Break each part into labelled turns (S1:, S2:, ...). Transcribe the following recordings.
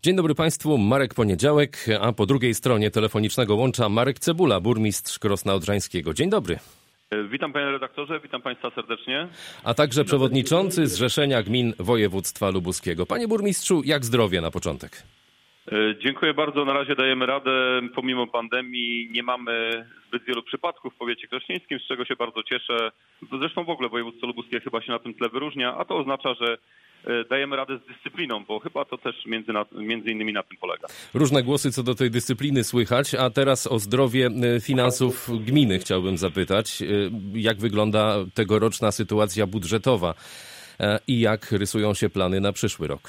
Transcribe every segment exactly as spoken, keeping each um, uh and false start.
S1: Dzień dobry Państwu, Marek Poniedziałek, a po drugiej stronie telefonicznego łącza Marek Cebula, burmistrz Krosna Odrzańskiego. Dzień dobry.
S2: Witam panie redaktorze, witam państwa serdecznie.
S1: A także przewodniczący Zrzeszenia Gmin Województwa Lubuskiego. Panie burmistrzu, jak zdrowie na początek?
S2: Dziękuję bardzo, na razie dajemy radę. Pomimo pandemii nie mamy zbyt wielu przypadków w powiecie krośnieńskim, z czego się bardzo cieszę. Zresztą w ogóle województwo lubuskie chyba się na tym tle wyróżnia, a to oznacza, że dajemy radę z dyscypliną, bo chyba to też między, na, między innymi na tym polega.
S1: Różne głosy co do tej dyscypliny słychać, a teraz o zdrowie finansów gminy chciałbym zapytać. Jak wygląda tegoroczna sytuacja budżetowa i jak rysują się plany na przyszły rok?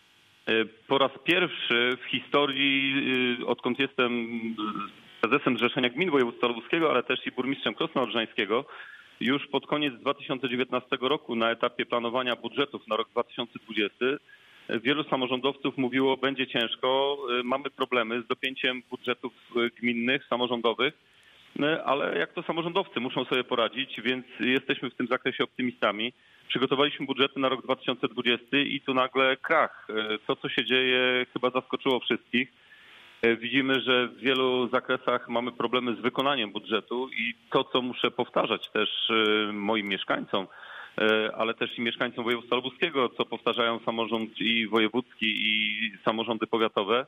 S2: Po raz pierwszy w historii, odkąd jestem prezesem Zrzeszenia Gmin Województwa Lubuskiego, ale też i burmistrzem Krosna Odrzańskiego, już pod koniec dwa tysiące dziewiętnastego roku na etapie planowania budżetów na rok dwa tysiące dwudziesty wielu samorządowców mówiło, będzie ciężko, mamy problemy z dopięciem budżetów gminnych, samorządowych, ale jak to samorządowcy muszą sobie poradzić, więc jesteśmy w tym zakresie optymistami. Przygotowaliśmy budżety na rok dwa tysiące dwudziesty i tu nagle krach. To, co się dzieje, chyba zaskoczyło wszystkich. Widzimy, że w wielu zakresach mamy problemy z wykonaniem budżetu i to, co muszę powtarzać też moim mieszkańcom, ale też i mieszkańcom województwa lubuskiego, co powtarzają samorząd i wojewódzki, i samorządy powiatowe,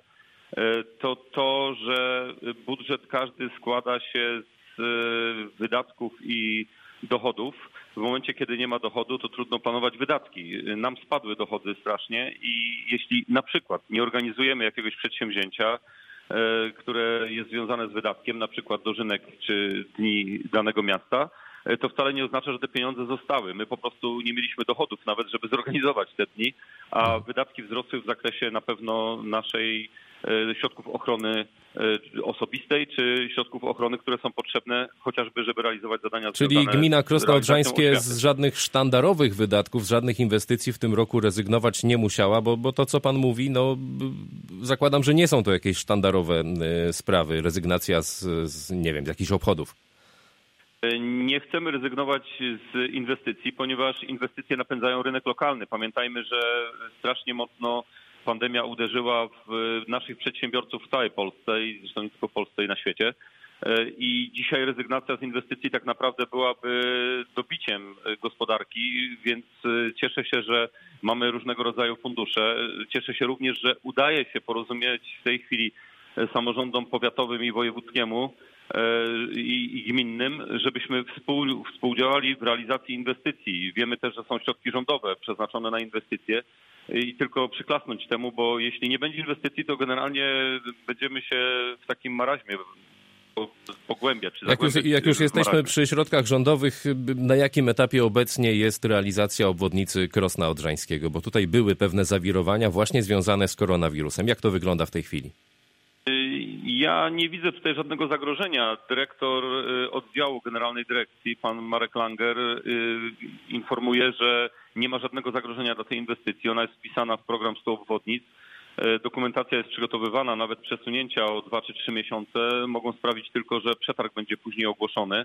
S2: to to, że budżet każdy składa się z wydatków i dochodów. W momencie, kiedy nie ma dochodu, to trudno planować wydatki. Nam spadły dochody strasznie i jeśli na przykład nie organizujemy jakiegoś przedsięwzięcia, które jest związane z wydatkiem, na przykład dożynek czy dni danego miasta, to wcale nie oznacza, że te pieniądze zostały. My po prostu nie mieliśmy dochodów nawet, żeby zorganizować te dni, a wydatki wzrosły w zakresie na pewno naszej środków ochrony osobistej, czy środków ochrony, które są potrzebne chociażby, żeby realizować zadania
S1: Czyli
S2: związane
S1: gmina Krosno Odrzańskie
S2: z
S1: z żadnych sztandarowych wydatków, z żadnych inwestycji w tym roku rezygnować nie musiała, bo, bo to, co pan mówi, no zakładam, że nie są to jakieś sztandarowe sprawy, rezygnacja z, z nie wiem, z jakichś obchodów.
S2: Nie chcemy rezygnować z inwestycji, ponieważ inwestycje napędzają rynek lokalny. Pamiętajmy, że strasznie mocno pandemia uderzyła w naszych przedsiębiorców w całej Polsce i zresztą nie tylko w Polsce i na świecie. I dzisiaj rezygnacja z inwestycji tak naprawdę byłaby dobiciem gospodarki, więc cieszę się, że mamy różnego rodzaju fundusze. Cieszę się również, że udaje się porozumieć w tej chwili samorządom powiatowym i wojewódzkiemu i, i gminnym, żebyśmy współ, współdziałali w realizacji inwestycji. Wiemy też, że są środki rządowe przeznaczone na inwestycje i tylko przyklasnąć temu, bo jeśli nie będzie inwestycji, to generalnie będziemy się w takim maraźmie pogłębiać. Czy
S1: jak już, jak już jesteśmy przy środkach rządowych, na jakim etapie obecnie jest realizacja obwodnicy Krosna Odrzańskiego? Bo tutaj były pewne zawirowania właśnie związane z koronawirusem. Jak to wygląda w tej chwili?
S2: Ja nie widzę tutaj żadnego zagrożenia. Dyrektor oddziału Generalnej Dyrekcji, pan Marek Langer, informuje, że nie ma żadnego zagrożenia dla tej inwestycji. Ona jest wpisana w program stu obwodnic. Dokumentacja jest przygotowywana, nawet przesunięcia o dwa czy trzy miesiące mogą sprawić tylko, że przetarg będzie później ogłoszony.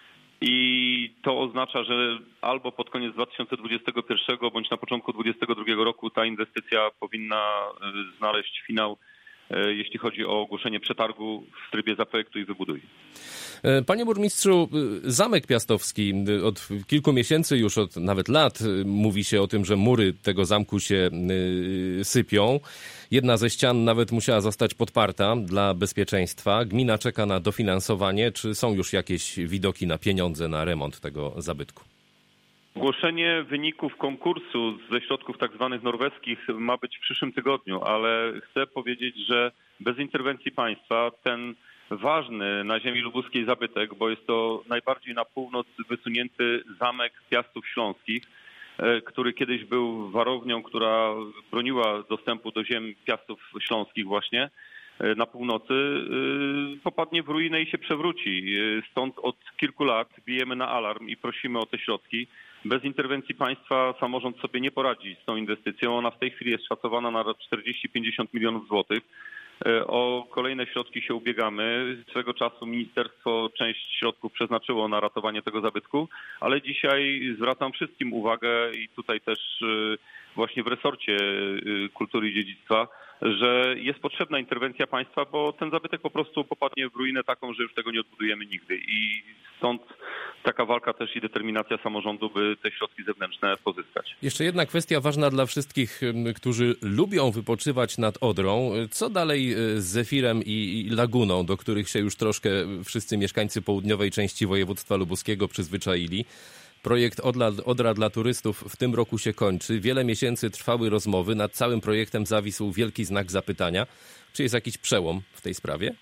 S2: I to oznacza, że albo pod koniec dwa tysiące dwudziestego pierwszego bądź na początku dwudziestego drugiego roku ta inwestycja powinna znaleźć finał, jeśli chodzi o ogłoszenie przetargu w trybie zaprojektuj i wybuduj.
S1: Panie burmistrzu, Zamek Piastowski od kilku miesięcy, już od nawet lat mówi się o tym, że mury tego zamku się sypią. Jedna ze ścian nawet musiała zostać podparta dla bezpieczeństwa. Gmina czeka na dofinansowanie. Czy są już jakieś widoki na pieniądze na remont tego zabytku?
S2: Ogłoszenie wyników konkursu ze środków tak zwanych norweskich ma być w przyszłym tygodniu, ale chcę powiedzieć, że bez interwencji państwa ten ważny na ziemi lubuskiej zabytek, bo jest to najbardziej na północ wysunięty zamek Piastów Śląskich, który kiedyś był warownią, która broniła dostępu do ziem Piastów Śląskich właśnie na północy, popadnie w ruinę i się przewróci. Stąd od kilku lat bijemy na alarm i prosimy o te środki. Bez interwencji państwa samorząd sobie nie poradzi z tą inwestycją. Ona w tej chwili jest szacowana na czterdzieści do pięćdziesięciu milionów złotych. O kolejne środki się ubiegamy. Swego czasu ministerstwo część środków przeznaczyło na ratowanie tego zabytku, ale dzisiaj zwracam wszystkim uwagę i tutaj też właśnie w resorcie kultury i dziedzictwa że jest potrzebna interwencja państwa, bo ten zabytek po prostu popadnie w ruinę taką, że już tego nie odbudujemy nigdy. I stąd taka walka też i determinacja samorządu, by te środki zewnętrzne pozyskać.
S1: Jeszcze jedna kwestia ważna dla wszystkich, którzy lubią wypoczywać nad Odrą. Co dalej z Zefirem i Laguną, do których się już troszkę wszyscy mieszkańcy południowej części województwa lubuskiego przyzwyczaili? Projekt Odra, Odra dla turystów w tym roku się kończy. Wiele miesięcy trwały rozmowy. Nad całym projektem zawisł wielki znak zapytania. Czy jest jakiś przełom w tej sprawie?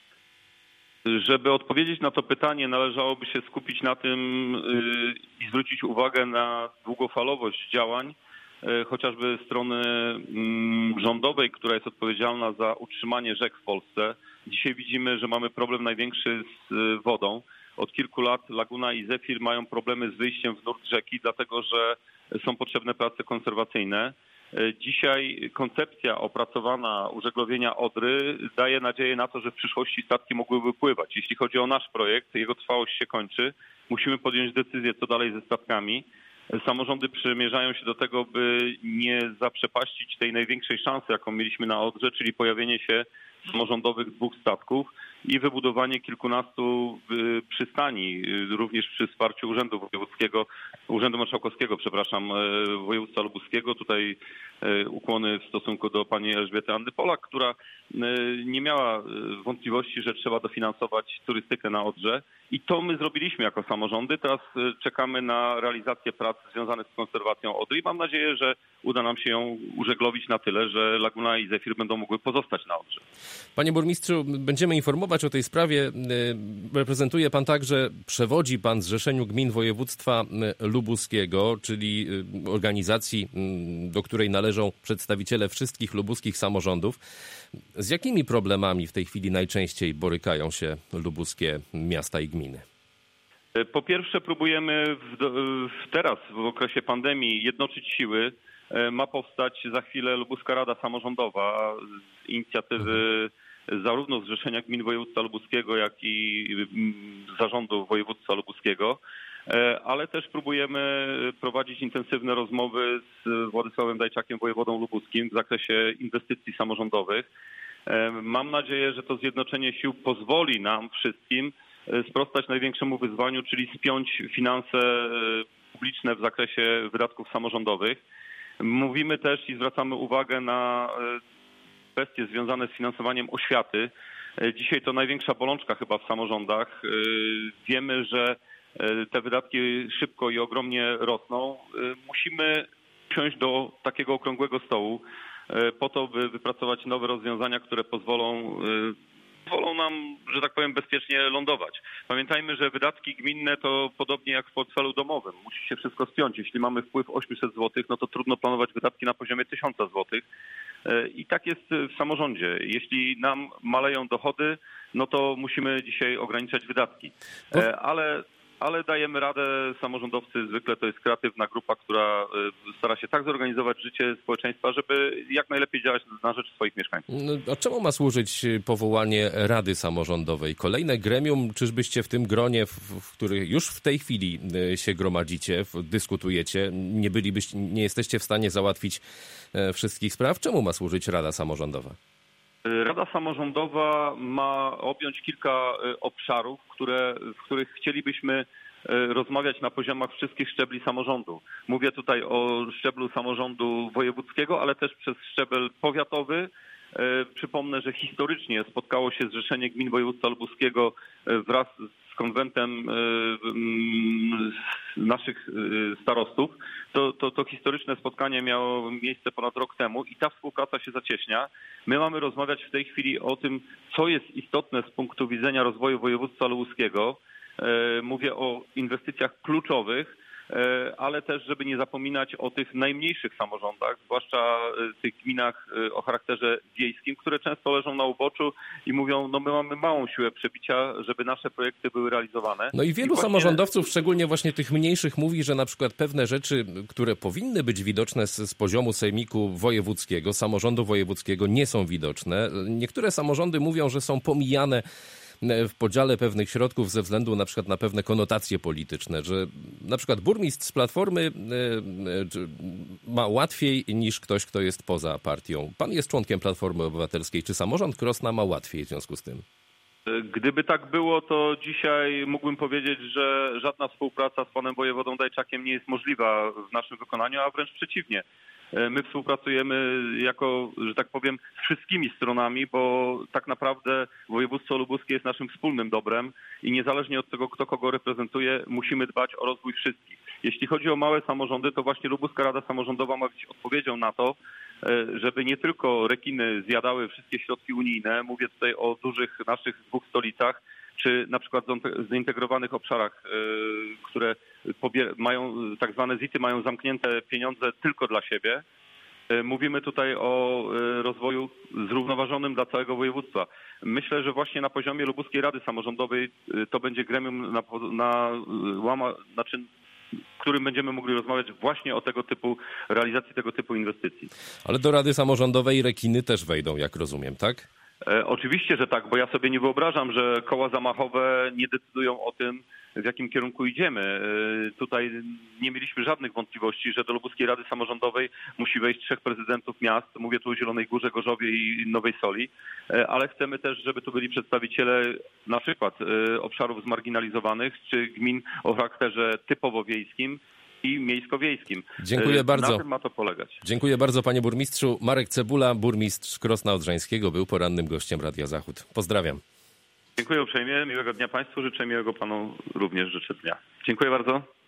S2: Żeby odpowiedzieć na to pytanie, należałoby się skupić na tym i zwrócić uwagę na długofalowość działań, chociażby strony rządowej, która jest odpowiedzialna za utrzymanie rzek w Polsce. Dzisiaj widzimy, że mamy problem największy z wodą. Od kilku lat Laguna i Zefir mają problemy z wyjściem w nurt rzeki, dlatego że są potrzebne prace konserwacyjne. Dzisiaj koncepcja opracowana użeglowienia Odry daje nadzieję na to, że w przyszłości statki mogłyby pływać. Jeśli chodzi o nasz projekt, jego trwałość się kończy. Musimy podjąć decyzję, co dalej ze statkami. Samorządy przymierzają się do tego, by nie zaprzepaścić tej największej szansy, jaką mieliśmy na Odrze, czyli pojawienie się samorządowych dwóch statków i wybudowanie kilkunastu przystani, również przy wsparciu Urzędu Wojewódzkiego, Urzędu Marszałkowskiego, przepraszam, województwa lubuskiego. Tutaj ukłony w stosunku do pani Elżbiety Anny Polak, która nie miała wątpliwości, że trzeba dofinansować turystykę na Odrze. I to my zrobiliśmy jako samorządy. Teraz czekamy na realizację prac związanych z konserwacją Odry i mam nadzieję, że uda nam się ją użeglowić na tyle, że Laguna i Zefir będą mogły pozostać na Odrze.
S1: Panie burmistrzu, będziemy informować o tej sprawie. Reprezentuje pan także, przewodzi pan Zrzeszeniu Gmin Województwa Lubuskiego, czyli organizacji, do której należą przedstawiciele wszystkich lubuskich samorządów. Z jakimi problemami w tej chwili najczęściej borykają się lubuskie miasta i gminy?
S2: Po pierwsze, próbujemy w, w teraz, w okresie pandemii, jednoczyć siły. Ma powstać za chwilę Lubuska Rada Samorządowa z inicjatywy zarówno Zrzeszenia Gmin Województwa Lubuskiego, jak i Zarządu Województwa Lubuskiego, ale też próbujemy prowadzić intensywne rozmowy z Władysławem Dajczakiem, wojewodą lubuskim, w zakresie inwestycji samorządowych. Mam nadzieję, że to zjednoczenie sił pozwoli nam wszystkim sprostać największemu wyzwaniu, czyli spiąć finanse publiczne w zakresie wydatków samorządowych. Mówimy też i zwracamy uwagę na kwestie związane z finansowaniem oświaty. Dzisiaj to największa bolączka chyba w samorządach. Wiemy, że te wydatki szybko i ogromnie rosną. Musimy siąść do takiego okrągłego stołu po to, by wypracować nowe rozwiązania, które pozwolą pozwolą nam, że tak powiem, bezpiecznie lądować. Pamiętajmy, że wydatki gminne to podobnie jak w portfelu domowym. Musi się wszystko spiąć. Jeśli mamy wpływ osiemset złotych, no to trudno planować wydatki na poziomie tysiąc złotych. I tak jest w samorządzie. Jeśli nam maleją dochody, no to musimy dzisiaj ograniczać wydatki. Ale... Ale dajemy radę, samorządowcy zwykle to jest kreatywna grupa, która stara się tak zorganizować życie społeczeństwa, żeby jak najlepiej działać na rzecz swoich mieszkańców.
S1: A czemu ma służyć powołanie Rady Samorządowej? Kolejne gremium, czyżbyście w tym gronie, w którym już w tej chwili się gromadzicie, dyskutujecie, nie bylibyście, nie jesteście w stanie załatwić wszystkich spraw? Czemu ma służyć Rada Samorządowa?
S2: Rada Samorządowa ma objąć kilka obszarów, które, w których chcielibyśmy rozmawiać na poziomach wszystkich szczebli samorządu. Mówię tutaj o szczeblu samorządu wojewódzkiego, ale też przez szczebel powiatowy. Przypomnę, że historycznie spotkało się Zrzeszenie Gmin Województwa Lubuskiego wraz z konwentem naszych starostów. To, to, to historyczne spotkanie miało miejsce ponad rok temu i ta współpraca się zacieśnia. My mamy rozmawiać w tej chwili o tym, co jest istotne z punktu widzenia rozwoju województwa lubuskiego. Mówię o inwestycjach kluczowych, ale też, żeby nie zapominać o tych najmniejszych samorządach, zwłaszcza tych gminach o charakterze wiejskim, które często leżą na uboczu i mówią, no my mamy małą siłę przebicia, żeby nasze projekty były realizowane.
S1: No i wielu I właśnie... samorządowców, szczególnie właśnie tych mniejszych, mówi, że na przykład pewne rzeczy, które powinny być widoczne z, z poziomu sejmiku wojewódzkiego, samorządu wojewódzkiego, nie są widoczne. Niektóre samorządy mówią, że są pomijane w podziale pewnych środków ze względu na przykład na pewne konotacje polityczne, że na przykład burmistrz z Platformy ma łatwiej niż ktoś, kto jest poza partią. Pan jest członkiem Platformy Obywatelskiej. Czy samorząd Krosna ma łatwiej w związku z tym?
S2: Gdyby tak było, to dzisiaj mógłbym powiedzieć, że żadna współpraca z panem wojewodą Dajczakiem nie jest możliwa w naszym wykonaniu, a wręcz przeciwnie. My współpracujemy jako, że tak powiem, z wszystkimi stronami, bo tak naprawdę województwo lubuskie jest naszym wspólnym dobrem i niezależnie od tego, kto kogo reprezentuje, musimy dbać o rozwój wszystkich. Jeśli chodzi o małe samorządy, to właśnie Lubuska Rada Samorządowa ma być odpowiedzią na to, żeby nie tylko rekiny zjadały wszystkie środki unijne, mówię tutaj o dużych naszych dwóch stolicach, czy na przykład zintegrowanych obszarach, które mają tak zwane zity, mają zamknięte pieniądze tylko dla siebie. Mówimy tutaj o rozwoju zrównoważonym dla całego województwa. Myślę, że właśnie na poziomie Lubuskiej Rady Samorządowej to będzie gremium na, na łama, znaczy, w którym będziemy mogli rozmawiać właśnie o tego typu realizacji tego typu inwestycji.
S1: Ale do Rady Samorządowej rekiny też wejdą, jak rozumiem, tak?
S2: E, oczywiście, że tak, bo ja sobie nie wyobrażam, że koła zamachowe nie decydują o tym, w jakim kierunku idziemy. E, tutaj nie mieliśmy żadnych wątpliwości, że do Lubuskiej Rady Samorządowej musi wejść trzech prezydentów miast. Mówię tu o Zielonej Górze, Gorzowie i Nowej Soli, e, ale chcemy też, żeby tu byli przedstawiciele na przykład e, obszarów zmarginalizowanych czy gmin o charakterze typowo wiejskim i miejsko-wiejskim.
S1: Dziękuję bardzo.
S2: Na tym ma to polegać.
S1: Dziękuję bardzo, panie burmistrzu. Marek Cebula, burmistrz Krosna Odrzańskiego, był porannym gościem Radia Zachód. Pozdrawiam.
S2: Dziękuję uprzejmie. Miłego dnia państwu. Życzę miłego panu również życzę dnia. Dziękuję bardzo.